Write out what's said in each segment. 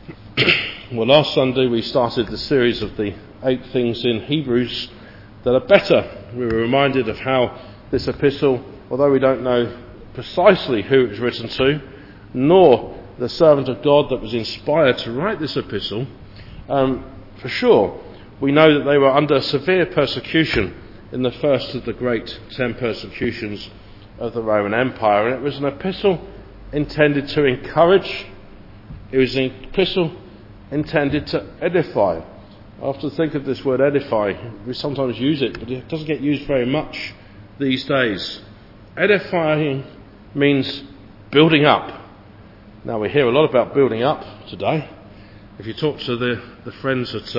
Well, last Sunday we started the series of the 8 things in Hebrews that are better. We were reminded of how this epistle, although we don't know precisely who it was written to, nor the servant of God that was inspired to write this epistle, for sure we know that they were under severe persecution in the first of the great 10 persecutions of the Roman Empire, and it was an epistle intended to encourage. It was an epistle intended to edify. I often think of this word edify. We sometimes use it, but it doesn't get used very much these days. Edifying means building up. Now, we hear a lot about building up today. If you talk to the friends at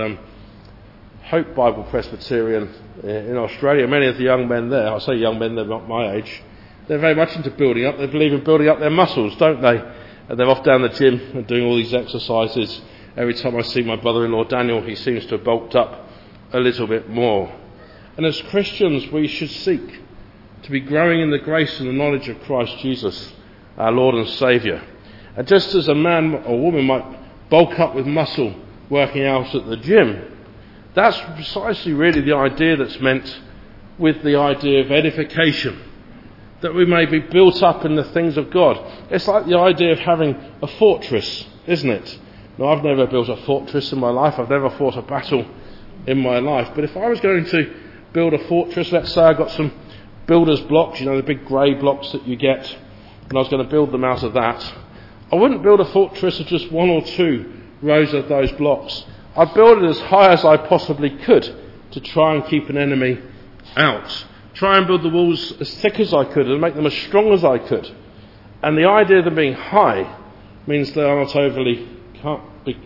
Hope Bible Presbyterian in Australia, many of the young men there, I say young men, they're not my age, they're very much into building up. They believe in building up their muscles, don't they? And they're off down the gym and doing all these exercises. Every time I see my brother-in-law Daniel, he seems to have bulked up a little bit more. And as Christians, we should seek to be growing in the grace and the knowledge of Christ Jesus, our Lord and Saviour. And just as a man or woman might bulk up with muscle working out at the gym, that's precisely really the idea that's meant with the idea of edification, that we may be built up in the things of God. It's like the idea of having a fortress, isn't it? Now, I've never built a fortress in my life. I've never fought a battle in my life. But if I was going to build a fortress, let's say I got some builder's blocks, the big grey blocks that you get, and I was going to build them out of that, I wouldn't build a fortress of just 1 or 2 rows of those blocks. I'd build it as high as I possibly could to try and keep an enemy out. Try and build the walls as thick as I could and make them as strong as I could. And the idea of them being high means they are not can't be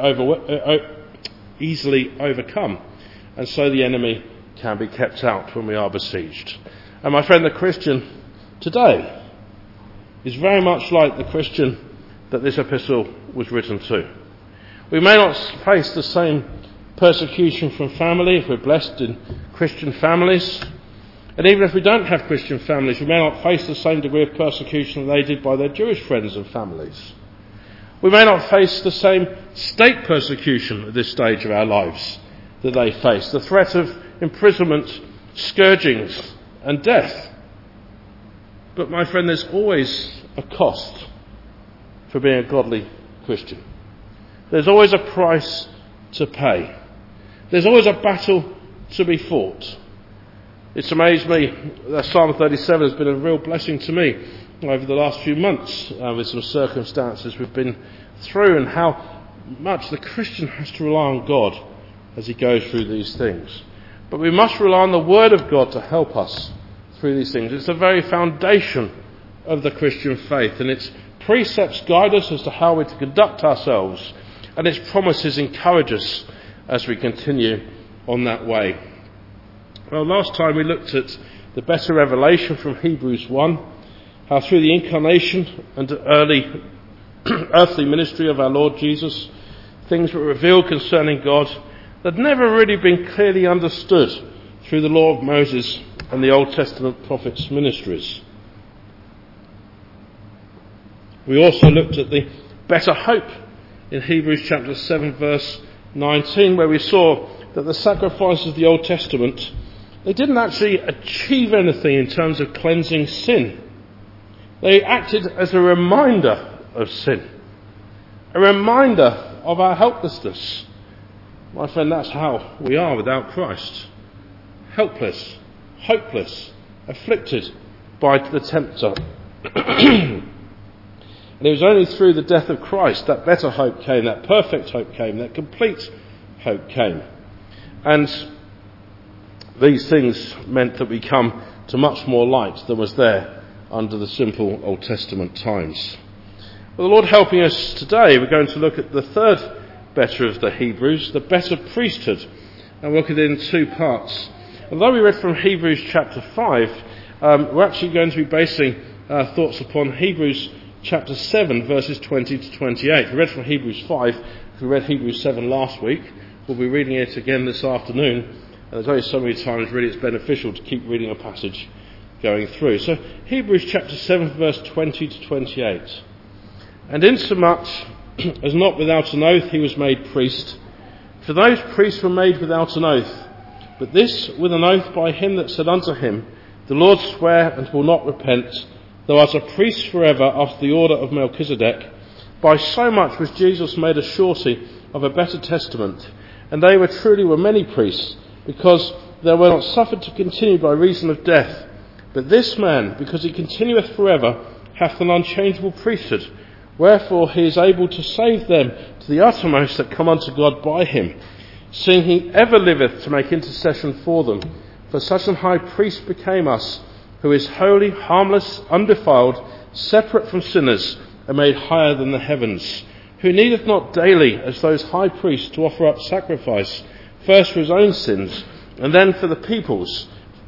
easily overcome. And so the enemy can be kept out when we are besieged. And my friend, the Christian today is very much like the Christian that this epistle was written to. We may not face the same persecution from family if we're blessed in Christian families. And even if we don't have Christian families, we may not face the same degree of persecution that they did by their Jewish friends and families. We may not face the same state persecution at this stage of our lives that they face. The threat of imprisonment, scourgings and death. But my friend, there's always a cost for being a godly Christian. There's always a price to pay. There's always a battle to be fought. It's amazed me that Psalm 37 has been a real blessing to me over the last few months with some circumstances we've been through, and how much the Christian has to rely on God as he goes through these things. But we must rely on the Word of God to help us through these things. It's the very foundation of the Christian faith, and its precepts guide us as to how we're to conduct ourselves, and its promises encourage us as we continue on that way. Well, last time we looked at the better revelation from Hebrews 1, how through the incarnation and early earthly ministry of our Lord Jesus, things were revealed concerning God that had never really been clearly understood through the law of Moses and the Old Testament prophets' ministries. We also looked at the better hope in Hebrews chapter 7 verse 19, where we saw that the sacrifices of the Old Testament, they didn't actually achieve anything in terms of cleansing sin. They acted as a reminder of sin, a reminder of our helplessness. My friend, that's how we are without Christ. Helpless, hopeless, afflicted by the tempter. And it was only through the death of Christ that better hope came, that perfect hope came, that complete hope came. And these things meant that we come to much more light than was there under the simple Old Testament times. Well, the Lord helping us today, we're going to look at the third better of the Hebrews, the better priesthood. And we'll look at it in 2 parts. Although we read from Hebrews chapter 5, we're actually going to be basing our thoughts upon Hebrews chapter 7, verses 20 to 28. We read from Hebrews 5. If we read Hebrews 7 last week, we'll be reading it again this afternoon. And there's only so many times really it's beneficial to keep reading a passage going through. So Hebrews chapter 7, verse 20 to 28. And insomuch as not without an oath he was made priest. For those priests were made without an oath, but this with an oath by him that said unto him, The Lord swear and will not repent, thou art a priest forever after the order of Melchizedek. By so much was Jesus made a surety of a better testament, and they were many priests, because they were not suffered to continue by reason of death. But this man, because he continueth forever, hath an unchangeable priesthood, wherefore he is able to save them to the uttermost that come unto God by him, seeing he ever liveth to make intercession for them. For such an high priest became us, who is holy, harmless, undefiled, separate from sinners, and made higher than the heavens, who needeth not daily, as those high priests, to offer up sacrifice, first for his own sins, and then for the people's.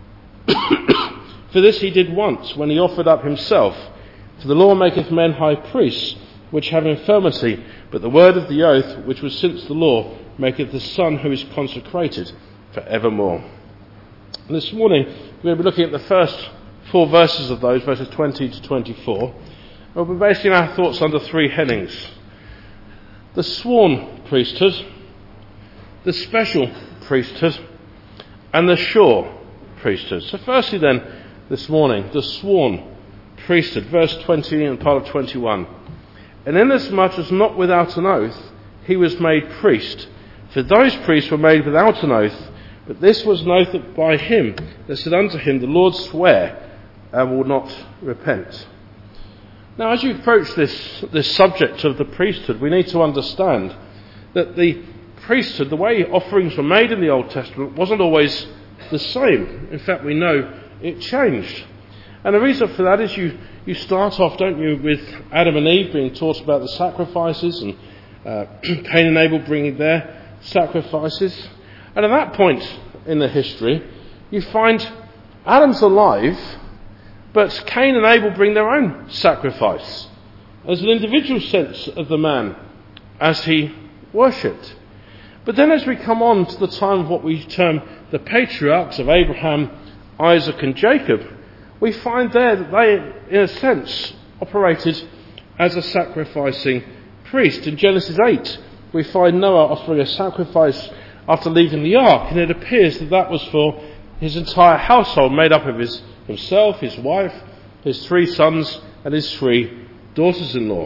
For this he did once, when he offered up himself. For the law maketh men high priests, which have infirmity, but the word of the oath, which was since the law, maketh the Son who is consecrated for evermore. And this morning we're going to be looking at the first 4 verses of those, verses 20 to 24. We'll be basing our thoughts under 3 headings: the sworn priesthood, the special priesthood, and the sure priesthood. So firstly then, this morning, the sworn priesthood, verse 20 and part of 21. And inasmuch as not without an oath he was made priest, for those priests were made without an oath, but this was an oath by him that said unto him, The Lord swear and will not repent. Now, as you approach this subject of the priesthood, we need to understand that the priesthood, the way offerings were made in the Old Testament, wasn't always the same. In fact, we know it changed. And the reason for that is you start off, don't you, with Adam and Eve being taught about the sacrifices, and Cain and Abel bringing their sacrifices. And at that point in the history, you find Adam's alive, but Cain and Abel bring their own sacrifice as an individual sense of the man as he worshipped. But then as we come on to the time of what we term the patriarchs of Abraham, Isaac and Jacob, we find there that they, in a sense, operated as a sacrificing priest. In Genesis 8, we find Noah offering a sacrifice after leaving the ark, and it appears that that was for his entire household, made up of himself, his wife, his 3 sons, and his 3 daughters-in-law.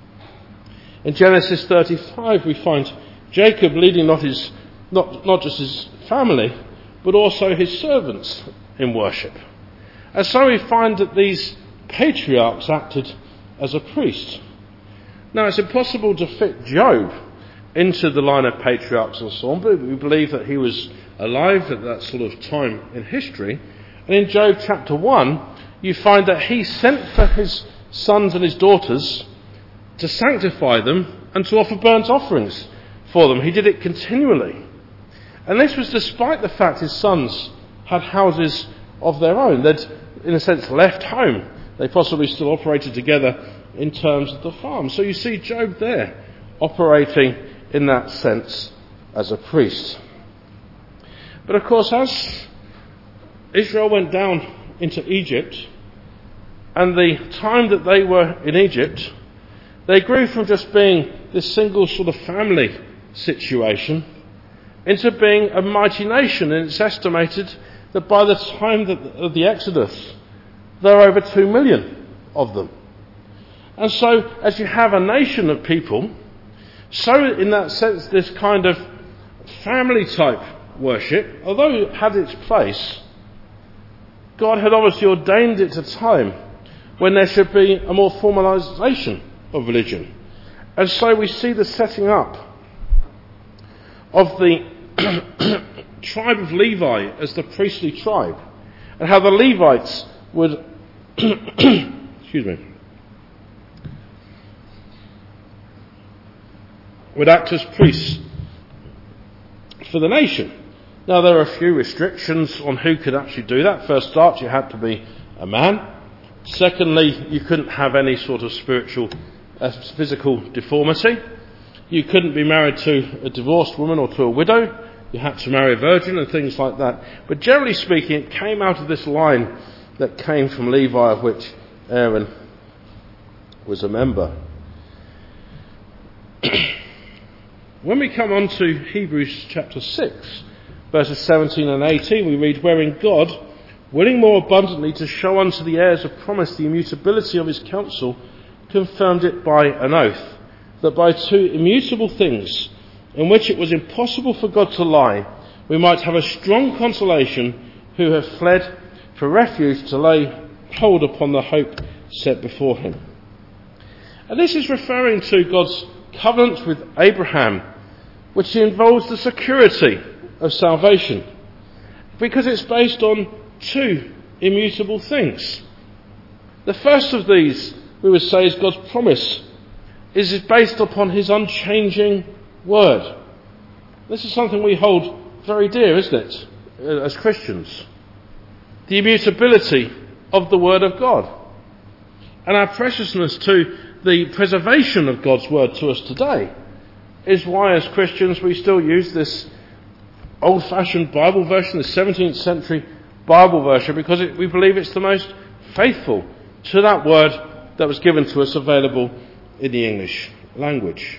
In Genesis 35, we find Jacob leading not just his family, but also his servants in worship. And so we find that these patriarchs acted as a priest. Now, it's impossible to fit Job into the line of patriarchs and so on, but we believe that he was alive at that sort of time in history. And in Job chapter 1, you find that he sent for his sons and his daughters to sanctify them and to offer burnt offerings for them. He did it continually. And this was despite the fact his sons had houses of their own. They'd, in a sense, left home. They possibly still operated together in terms of the farm. So you see Job there operating in that sense as a priest. But of course, as Israel went down into Egypt, and the time that they were in Egypt, they grew from just being this single sort of family situation into being a mighty nation. And it's estimated that by the time of the Exodus, there are over 2 million of them. And so, as you have a nation of people, so in that sense, this kind of family type worship, although it had its place, God had obviously ordained it at a time when there should be a more formalisation of religion. And so we see the setting up of the tribe of Levi as the priestly tribe, and how the Levites would would act as priests for the nation. Now, there are a few restrictions on who could actually do that. First start, you had to be a man. Secondly, you couldn't have any sort of physical deformity. You couldn't be married to a divorced woman or to a widow. You had to marry a virgin and things like that. But generally speaking, it came out of this line that came from Levi, of which Aaron was a member. When we come on to Hebrews chapter 6, verses 17 and 18, we read, "Wherein God, willing more abundantly to show unto the heirs of promise the immutability of his counsel, confirmed it by an oath, that by two immutable things, in which it was impossible for God to lie, we might have a strong consolation who have fled for refuge to lay hold upon the hope set before him." And this is referring to God's covenant with Abraham, which involves the security of salvation, because it's based on two immutable things. The first of these, we would say, is God's promise. Is based upon his unchanging word. This is something we hold very dear, isn't it, as Christians? The immutability of the word of God, and our preciousness to the preservation of God's word to us today is why, as Christians, we still use this old-fashioned Bible version, the 17th century Bible version, because we believe it's the most faithful to that word that was given to us, available in the English language.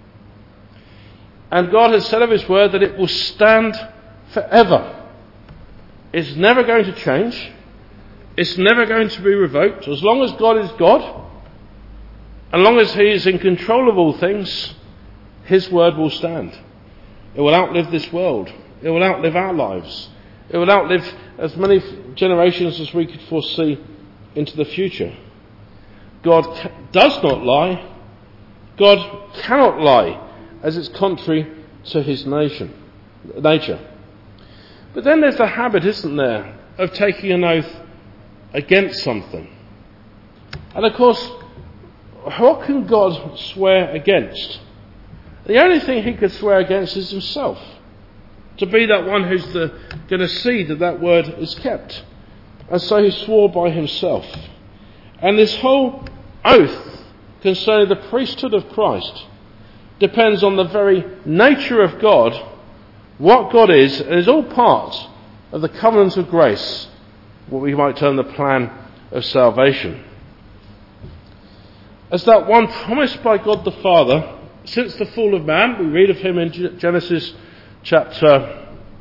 And God has said of his word that it will stand forever. It's never going to change. It's never going to be revoked. As long as God is God, as long as he is in control of all things, his word will stand. It will outlive this world. It will outlive our lives. It will outlive as many generations as we could foresee into the future. God does not lie. God cannot lie, as it's contrary to his nature. But then there's the habit, isn't there, of taking an oath against something. And of course, what can God swear against? The only thing he could swear against is himself. To be that one who's going to see that word is kept. And so he swore by himself. And this whole oath concerning the priesthood of Christ depends on the very nature of God, what God is, and is all part of the covenant of grace, what we might term the plan of salvation. As that one promised by God the Father, since the fall of man, we read of him in Genesis chapter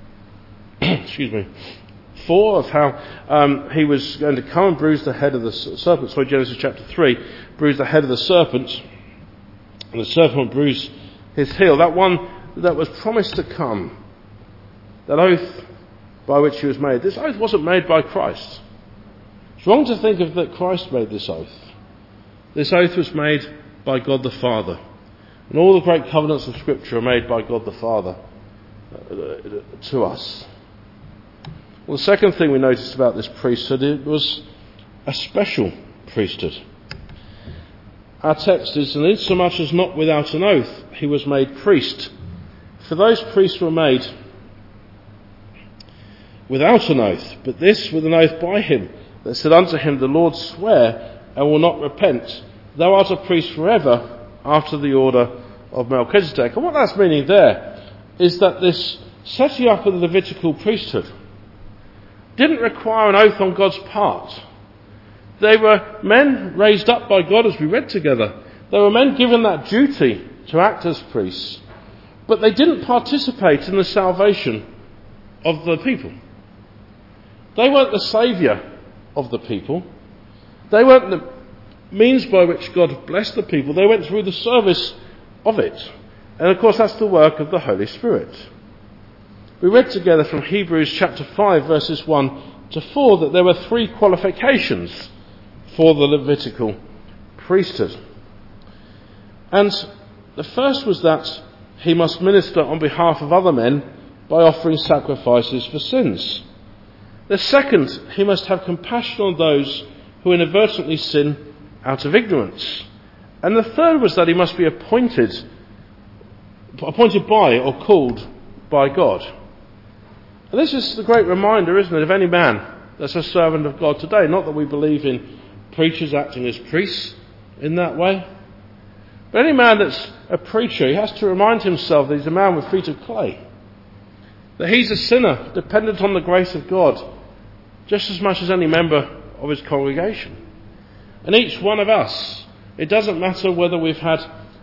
4, of how he was going to come and bruise the head of the serpent. Sorry, Genesis chapter 3, bruise the head of the serpent, and the serpent will bruise his heel. That one that was promised to come, that oath by which he was made. This oath wasn't made by Christ. It's wrong to think of that Christ made this oath. This oath was made by God the Father. And all the great covenants of Scripture are made by God the Father to us. Well, the second thing we noticed about this priesthood, it was a special priesthood. Our text is, "And insomuch as not without an oath he was made priest." For those priests were made without an oath, but this with an oath by him, that said unto him, "The Lord sware, and will not repent. Thou art a priest forever, after the order of Melchizedek." And what that's meaning there is that this setting up of the Levitical priesthood didn't require an oath on God's part. They were men raised up by God, as we read together. They were men given that duty to act as priests, but they didn't participate in the salvation of the people. They weren't the saviour of the people. They weren't the means by which God blessed the people. They went through the service of it. And of course that's the work of the Holy Spirit. We read together from Hebrews chapter 5 verses 1 to 4 that there were 3 qualifications for the Levitical priesthood. And the first was that he must minister on behalf of other men by offering sacrifices for sins. The second, he must have compassion on those who inadvertently sin out of ignorance. And the third was that he must be appointed by or called by God. And this is the great reminder, isn't it, of any man that's a servant of God today. Not that we believe in preachers acting as priests in that way. But any man that's a preacher, he has to remind himself that he's a man with feet of clay. That he's a sinner, dependent on the grace of God, just as much as any member of his congregation. And each one of us, it doesn't matter whether we've had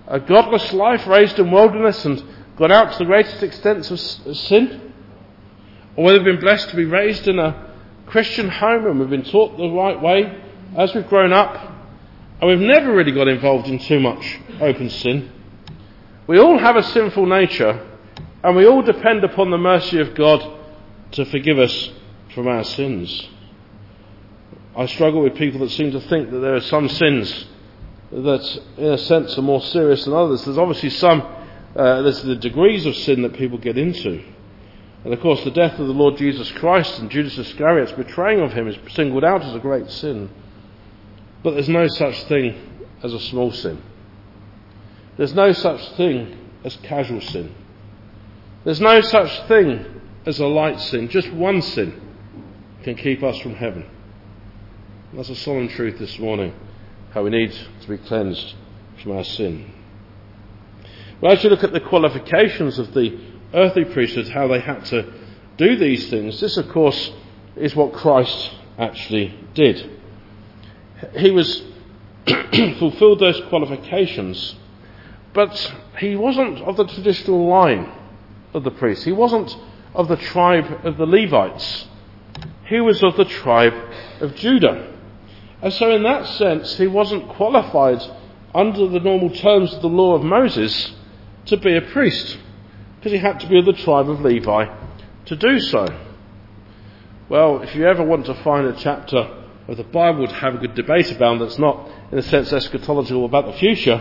a godless life, raised in wilderness and gone out to the greatest extents of sin, or whether we've been blessed to be raised in a Christian home and we've been taught the right way as we've grown up, and we've never really got involved in too much open sin. We all have a sinful nature, and we all depend upon the mercy of God to forgive us from our sins. I struggle with people that seem to think that there are some sins that, in a sense, are more serious than others. There's obviously there's the degrees of sin that people get into. And of course, the death of the Lord Jesus Christ and Judas Iscariot's betraying of him is singled out as a great sin. But there's no such thing as a small sin. There's no such thing as casual sin. There's no such thing as a light sin. Just one sin can keep us from heaven. That's a solemn truth this morning, how we need to be cleansed from our sin. Well, as you look at the qualifications of the earthly priesthood, how they had to do these things, this of course is what Christ actually did. He fulfilled those qualifications, but he wasn't of the traditional line of the priests. He wasn't of the tribe of the Levites. He was of the tribe of Judah. And so in that sense, he wasn't qualified under the normal terms of the law of Moses to be a priest, because he had to be of the tribe of Levi to do so. Well, if you ever want to find a chapter of the Bible to have a good debate about that's not, in a sense, eschatological about the future,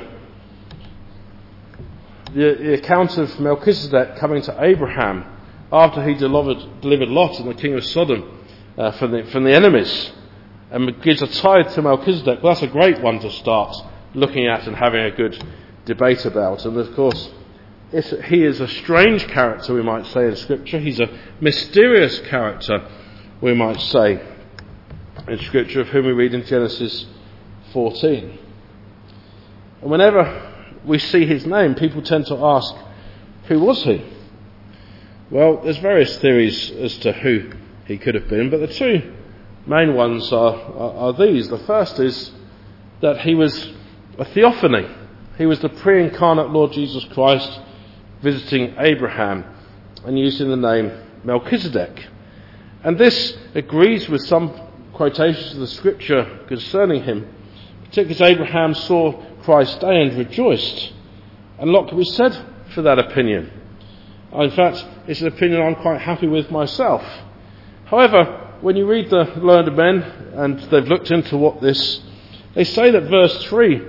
the account of Melchizedek coming to Abraham after he delivered Lot and the king of Sodom from the enemies, and gives a tithe to Melchizedek. Well, that's a great one to start looking at and having a good debate about. And of course, he is a strange character, we might say, in Scripture. He's a mysterious character, we might say, in Scripture, of whom we read in Genesis 14. And whenever we see his name, people tend to ask, who was he? Well, there's various theories as to who he could have been, but the two main ones are these. The first is that he was a theophany. He was the pre-incarnate Lord Jesus Christ visiting Abraham and using the name Melchizedek. And this agrees with some quotations of the Scripture concerning him, particularly as Abraham saw Christ's day and rejoiced. And a lot can be said for that opinion. In fact, it's an opinion I'm quite happy with myself. However, when you read the learned men, and they've looked into what this, they say that verse 3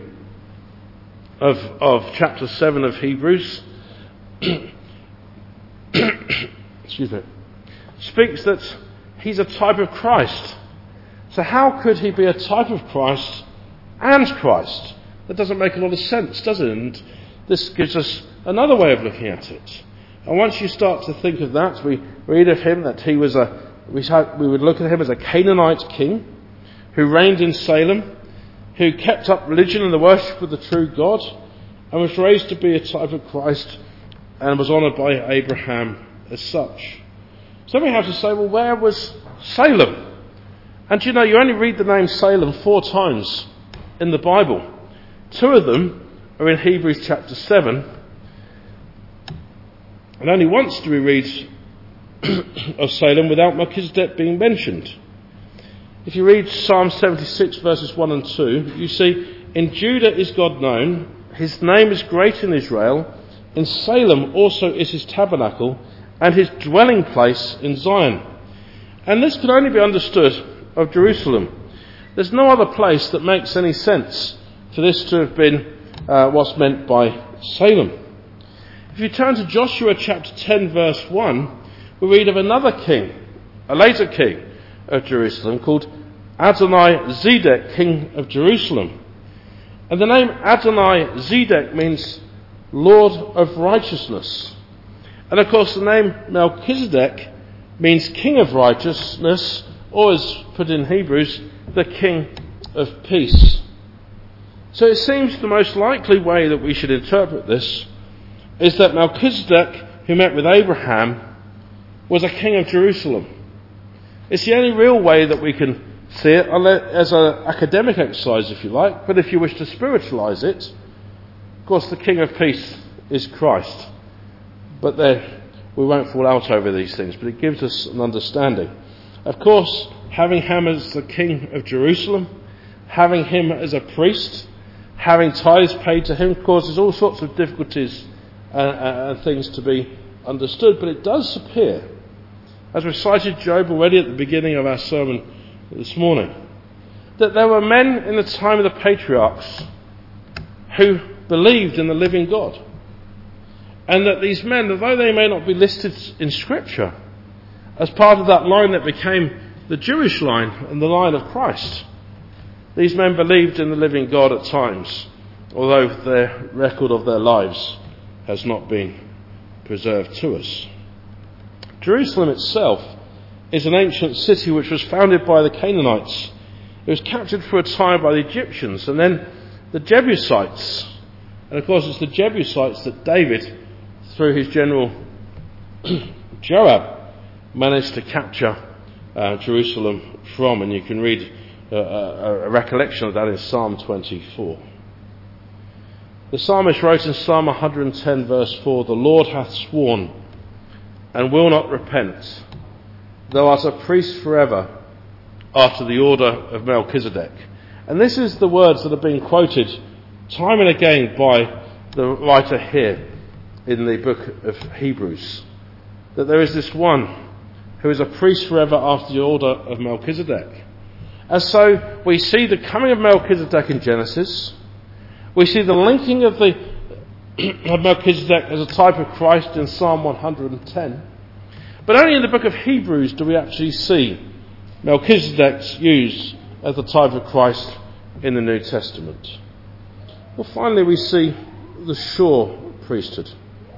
of chapter 7 of Hebrews excuse me, speaks that he's a type of Christ. So how could he be a type of Christ and Christ? That doesn't make a lot of sense, does it? And this gives us another way of looking at it. And once you start to think of that, we read of him that he was we would look at him as a Canaanite king who reigned in Salem, who kept up religion and the worship of the true God, and was raised to be a type of Christ and was honoured by Abraham as such. So we have to say, well, where was Salem? And you only read the name Salem 4 times in the Bible. 2 of them are in Hebrews chapter 7, and only once do we read of Salem without Melchizedek being mentioned. If you read Psalm 76 verses 1 and 2, you see, in Judah is God known, his name is great in Israel, in Salem also is his tabernacle, and his dwelling place in Zion. And this can only be understood of Jerusalem. There's no other place that makes any sense for this to have been what's meant by Salem. If you turn to Joshua chapter 10 verse 1, we read of another king, a later king of Jerusalem, called Adonai-Zedek, king of Jerusalem. And the name Adonai-Zedek means Lord of Righteousness. And of course the name Melchizedek means King of Righteousness, or as put in Hebrews, the King of Peace. So it seems the most likely way that we should interpret this is that Melchizedek, who met with Abraham, was a king of Jerusalem. It's the only real way that we can see it, as an academic exercise if you like, but if you wish to spiritualise it, course, the King of Peace is Christ. But then we won't fall out over these things, but it gives us an understanding. Of course, having him as the King of Jerusalem, having him as a priest, having tithes paid to him causes all sorts of difficulties and things to be understood. But it does appear, as we cited Job already at the beginning of our sermon this morning, that there were men in the time of the patriarchs who believed in the living God. And that these men, although they may not be listed in Scripture as part of that line that became the Jewish line and the line of Christ, these men believed in the living God at times, although their record of their lives has not been preserved to us. Jerusalem itself is an ancient city which was founded by the Canaanites. It was captured for a time by the Egyptians and then the Jebusites. And of course it's the Jebusites that David, through his general Joab, managed to capture Jerusalem from. And you can read a recollection of that in Psalm 24. The psalmist wrote in Psalm 110 verse 4, "The Lord hath sworn and will not repent. Thou art a priest forever after the order of Melchizedek." And this is the words that have been quoted time and again by the writer here in the book of Hebrews. That there is this one who is a priest forever after the order of Melchizedek. And so we see the coming of Melchizedek in Genesis. We see the linking of Melchizedek as a type of Christ in Psalm 110. But only in the book of Hebrews do we actually see Melchizedek used as the type of Christ in the New Testament. Well, finally we see the sure priesthood.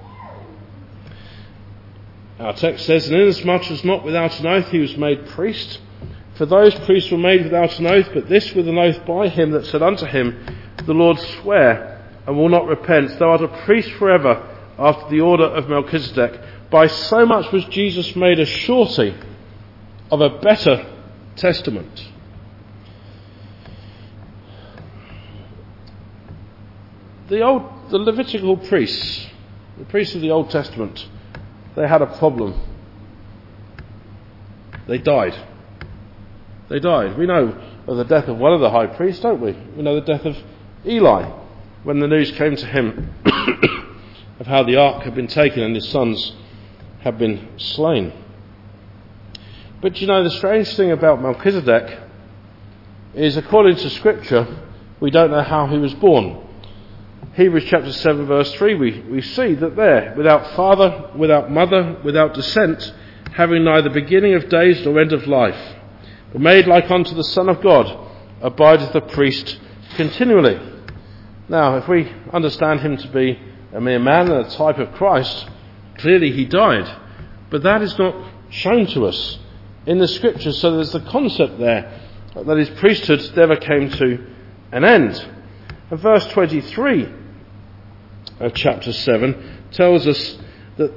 Our text says, "And inasmuch as not without an oath he was made priest, for those priests were made without an oath, but this with an oath by him that said unto him, The Lord swear, and will not repent, thou art a priest forever after the order of Melchizedek. By so much was Jesus made a surety of a better testament." The Levitical priests, the priests of the Old Testament, they had a problem. They died. We know of the death of one of the high priests, don't we? We know the death of Eli, when the news came to him of how the ark had been taken and his sons had been slain. But the strange thing about Melchizedek is, according to Scripture, we don't know how he was born. Hebrews chapter 7 verse 3, we see that there, without father, without mother, without descent, having neither beginning of days nor end of life, but made like unto the Son of God, abideth the priest continually. Now, if we understand him to be a mere man and a type of Christ, clearly he died. But that is not shown to us in the Scriptures, so there's the concept there that his priesthood never came to an end. And verse 23 of chapter 7 tells us that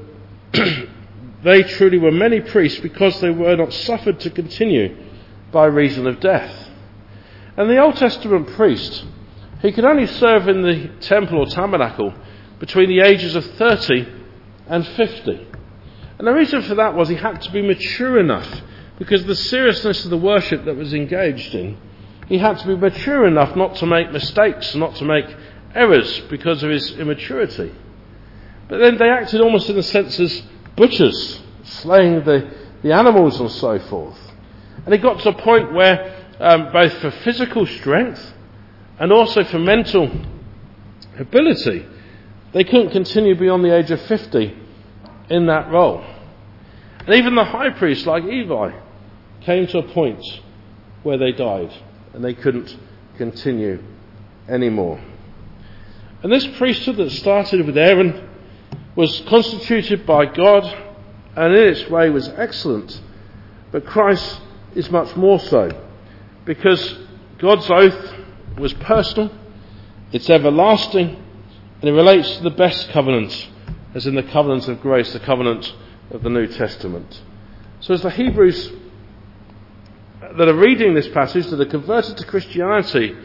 they truly were many priests because they were not suffered to continue by reason of death. And the Old Testament priest, he could only serve in the temple or tabernacle between the ages of 30 and 50. And the reason for that was he had to be mature enough, because of the seriousness of the worship that was engaged in. He had to be mature enough not to make mistakes, not to make errors because of his immaturity. But then they acted almost in a sense as butchers, slaying the animals and so forth. And it got to a point where both for physical strength and also for mental ability, they couldn't continue beyond the age of 50 in that role. And even the high priest, like Eli, came to a point where they died and they couldn't continue anymore. And this priesthood that started with Aaron was constituted by God and in its way was excellent. But Christ is much more so, because God's oath was personal, it's everlasting, and it relates to the best covenant, as in the covenant of grace, the covenant of the New Testament. So as the Hebrews that are reading this passage, that are converted to Christianity,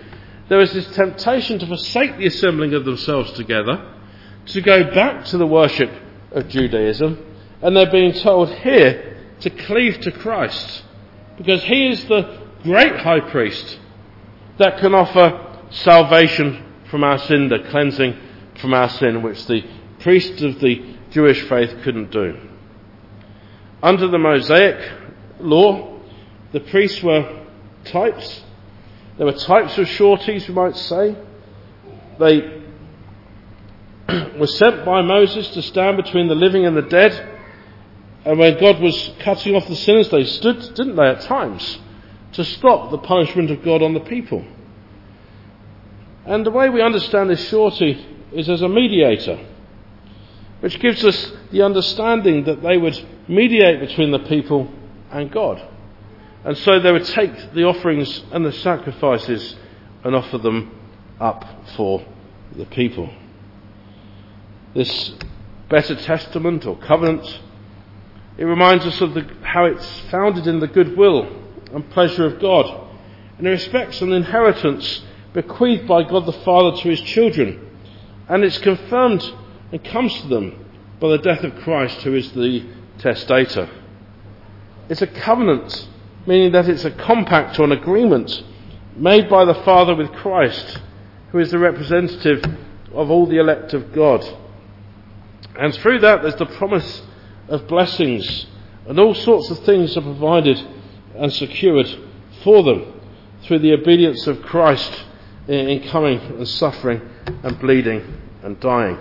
there is this temptation to forsake the assembling of themselves together, to go back to the worship of Judaism, and they're being told here to cleave to Christ, because he is the great high priest that can offer salvation from our sin, the cleansing from our sin, which the priests of the Jewish faith couldn't do. Under the Mosaic law, the priests were types. There were types of sureties, we might say. They were sent by Moses to stand between the living and the dead. And when God was cutting off the sinners, they stood, didn't they, at times, to stop the punishment of God on the people. And the way we understand this surety is as a mediator, which gives us the understanding that they would mediate between the people and God. And so they would take the offerings and the sacrifices and offer them up for the people. This better testament or covenant, it reminds us of how it's founded in the goodwill and pleasure of God, and it respects an inheritance bequeathed by God the Father to his children, and it's confirmed and comes to them by the death of Christ, who is the testator. It's a covenant, meaning that it's a compact or an agreement made by the Father with Christ, who is the representative of all the elect of God. And through that there's the promise of blessings, and all sorts of things are provided and secured for them through the obedience of Christ in coming and suffering and bleeding and dying.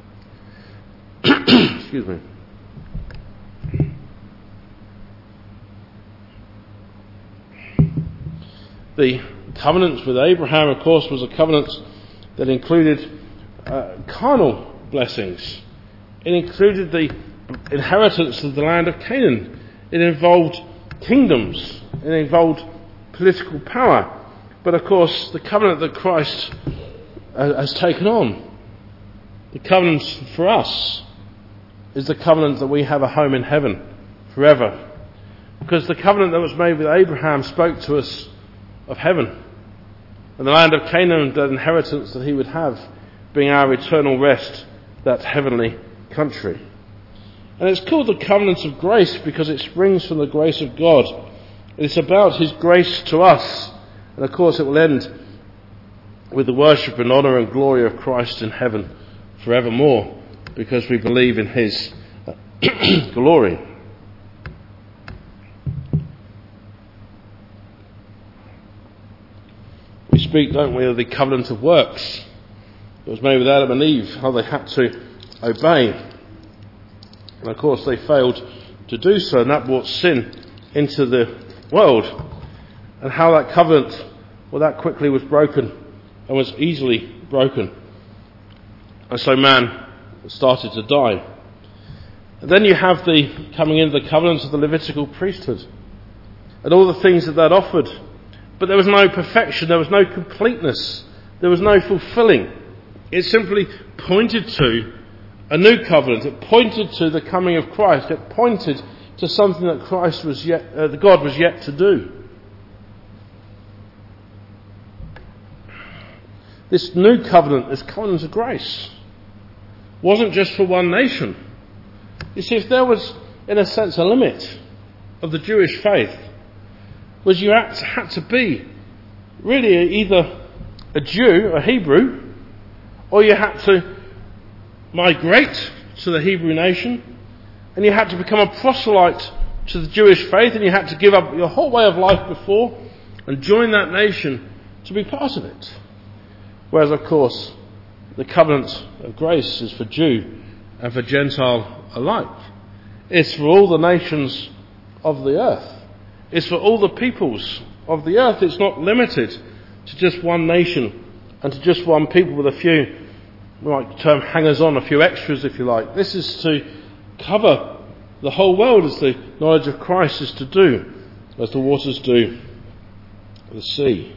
Excuse me. The covenant with Abraham, of course, was a covenant that included carnal blessings. It included the inheritance of the land of Canaan. It involved kingdoms. It involved political power. But of course, the covenant that Christ has taken on, the covenant for us, is the covenant that we have a home in heaven forever. Because the covenant that was made with Abraham spoke to us of heaven and the land of Canaan, that inheritance that he would have, being our eternal rest, that heavenly country. And it's called the covenant of grace because it springs from the grace of God. It's about his grace to us. And of course it will end with the worship and honour and glory of Christ in heaven forevermore, because we believe in his glory. We speak, don't we, of the covenant of works. It was made with Adam and Eve, how they had to obey. And of course they failed to do so, and that brought sin into the world. And how that covenant, well, that quickly was broken and was easily broken. And so man started to die. And then you have the coming into the covenant of the Levitical priesthood and all the things that offered. But there was no perfection, there was no completeness, there was no fulfilling. It simply pointed to a new covenant. It pointed to the coming of Christ. It pointed to something that God was yet to do. This new covenant, this covenant of grace, wasn't just for one nation. You see, if there was, in a sense, a limit of the Jewish faith, was you had to be really either a Jew, a Hebrew, or you had to migrate to the Hebrew nation, and you had to become a proselyte to the Jewish faith, and you had to give up your whole way of life before and join that nation to be part of it. Whereas, of course, the covenant of grace is for Jew and for Gentile alike. It's for all the nations of the earth. It's for all the peoples of the earth. It's not limited to just one nation and to just one people with a few, we might term hangers-on, a few extras if you like. This is to cover the whole world, as the knowledge of Christ is to do, as the waters do the sea.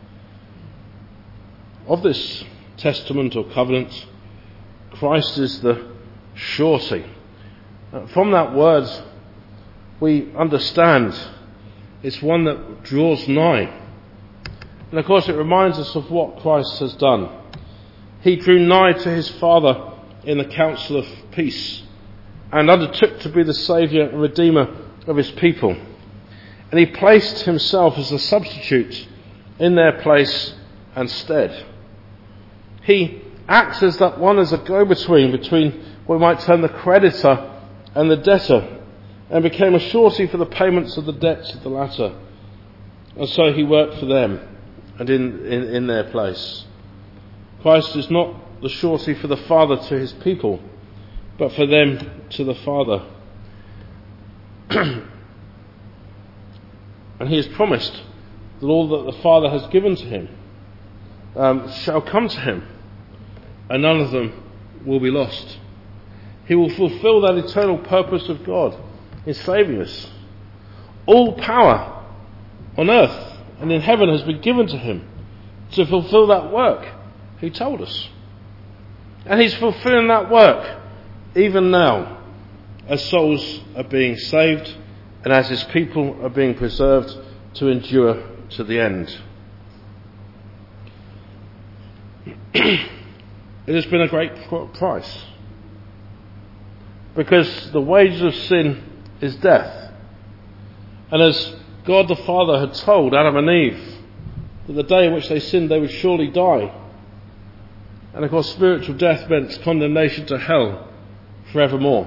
Of this testament or covenant, Christ is the surety. From that word we understand it's one that draws nigh. And of course it reminds us of what Christ has done. He drew nigh to his Father in the council of peace and undertook to be the Saviour and Redeemer of his people. And he placed himself as a substitute in their place and stead. He acts as that one as a go-between between what we might term the creditor and the debtor, and became a surety for the payments of the debts of the latter. And so he worked for them and in their place. Christ is not the surety for the Father to his people, but for them to the Father. And he has promised that all that the Father has given to him shall come to him, and none of them will be lost. He will fulfill that eternal purpose of God in saving us. All power on earth and in heaven has been given to him to fulfill that work, he told us. And he's fulfilling that work even now, as souls are being saved and as his people are being preserved to endure to the end. It has been a great price, because the wages of sin is death. And as God the Father had told Adam and Eve that the day in which they sinned they would surely die. And of course spiritual death meant condemnation to hell forevermore.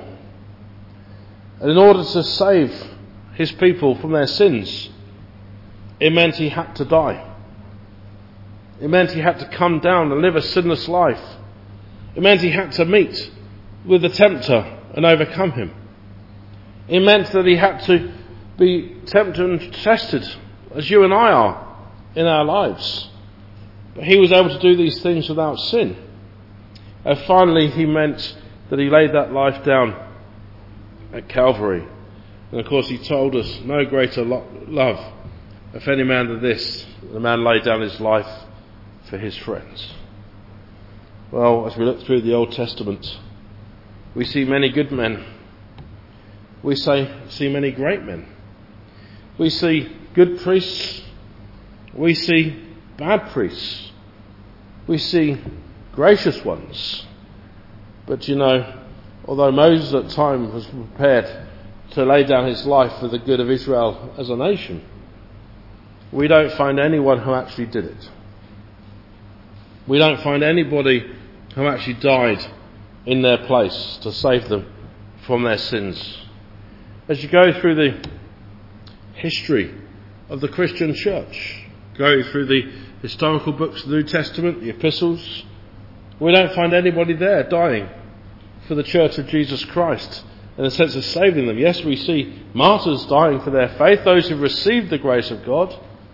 And in order to save his people from their sins, it meant he had to die. It meant he had to come down and live a sinless life. It meant he had to meet with the tempter and overcome him. It meant that he had to be tempted and tested, as you and I are in our lives. But he was able to do these things without sin. And finally he meant that he laid that life down at Calvary. And of course he told us, no greater love of any man than this, the man laid down his life for his friends. Well, as we look through the Old Testament, we see many good men. We see many great men. We see good priests. We see bad priests. We see gracious ones. But you know, although Moses at times was prepared to lay down his life for the good of Israel as a nation, we don't find anyone who actually did it. We don't find anybody who actually died in their place to save them from their sins. As you go through the history of the Christian church, go through the historical books of the New Testament, the epistles, we don't find anybody there dying for the church of Jesus Christ in the sense of saving them. Yes, we see martyrs dying for their faith, those who received the grace of God,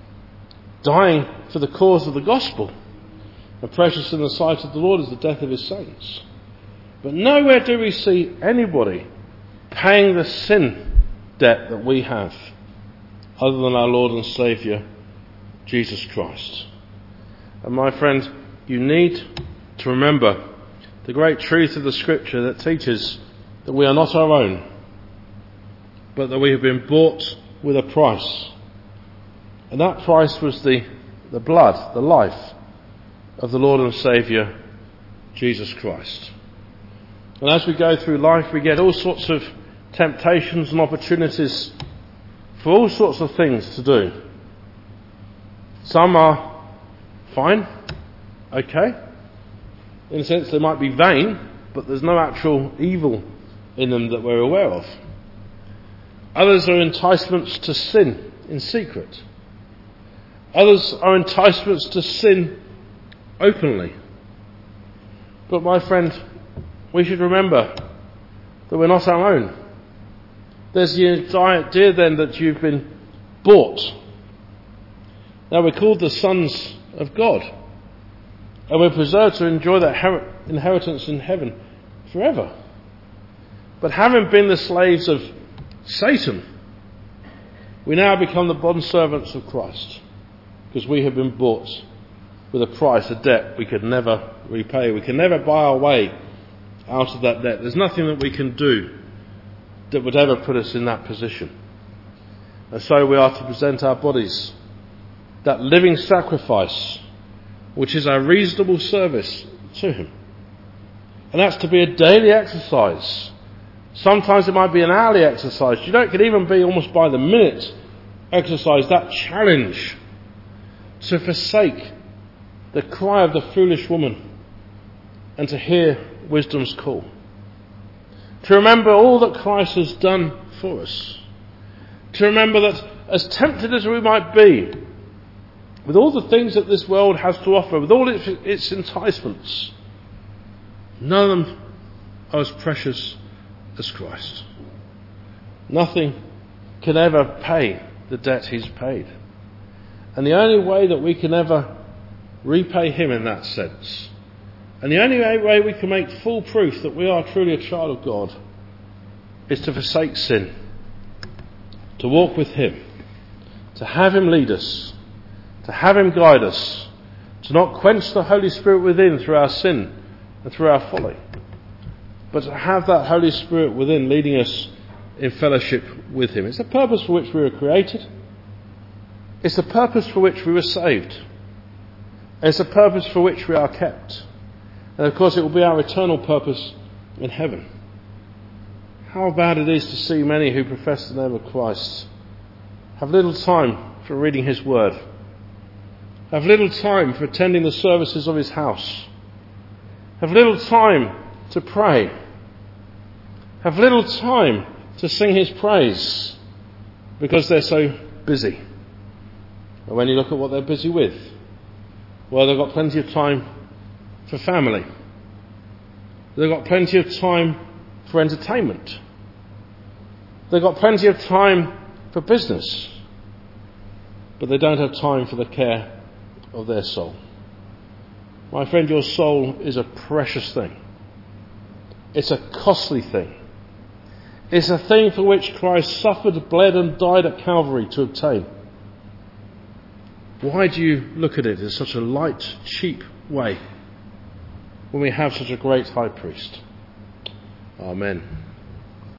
dying for the cause of the gospel. And precious in the sight of the Lord is the death of his saints. But nowhere do we see anybody paying the sin debt that we have other than our Lord and Saviour, Jesus Christ. And my friend, you need to remember the great truth of the Scripture that teaches that we are not our own, but that we have been bought with a price. And that price was the blood, the life of the Lord and Saviour, Jesus Christ. And as we go through life, we get all sorts of temptations and opportunities for all sorts of things to do. Some are fine, okay, in a sense they might be vain, but there's no actual evil in them that we're aware of. Others are enticements to sin in secret. Others are enticements to sin openly. But my friend, we should remember that we're not our own. There's the idea then that you've been bought. Now we're called the sons of God, and we're preserved to enjoy that inheritance in heaven forever. But having been the slaves of Satan, we now become the bondservants of Christ, because we have been bought with a price, a debt we could never repay. We can never buy our way out of that debt. There's nothing that we can do that would ever put us in that position. And so we are to present our bodies that living sacrifice, which is our reasonable service to him. And that's to be a daily exercise. Sometimes it might be an hourly exercise. You know, it could even be almost by the minute exercise, that challenge to forsake the cry of the foolish woman and to hear wisdom's call. To remember all that Christ has done for us. To remember that as tempted as we might be, with all the things that this world has to offer, with all its enticements, none of them are as precious as Christ. Nothing can ever pay the debt he's paid. And the only way that we can ever repay him in that sense, and the only way we can make full proof that we are truly a child of God, is to forsake sin, to walk with him, to have him lead us, to have him guide us, to not quench the Holy Spirit within through our sin and through our folly, but to have that Holy Spirit within leading us in fellowship with him. It's the purpose for which we were created. It's the purpose for which we were saved. And it's the purpose for which we are kept. And of course it will be our eternal purpose in heaven. How bad it is to see many who profess the name of Christ have little time for reading his word, have little time for attending the services of his house, have little time to pray, have little time to sing his praise because they're so busy. And when you look at what they're busy with, well, they've got plenty of time for family. They've got plenty of time for entertainment. They've got plenty of time for business. But they don't have time for the care of their soul. My friend, your soul is a precious thing. It's a costly thing. It's a thing for which Christ suffered, bled and died at Calvary to obtain. Why do you look at it in such a light, cheap way when we have such a great high priest? Amen.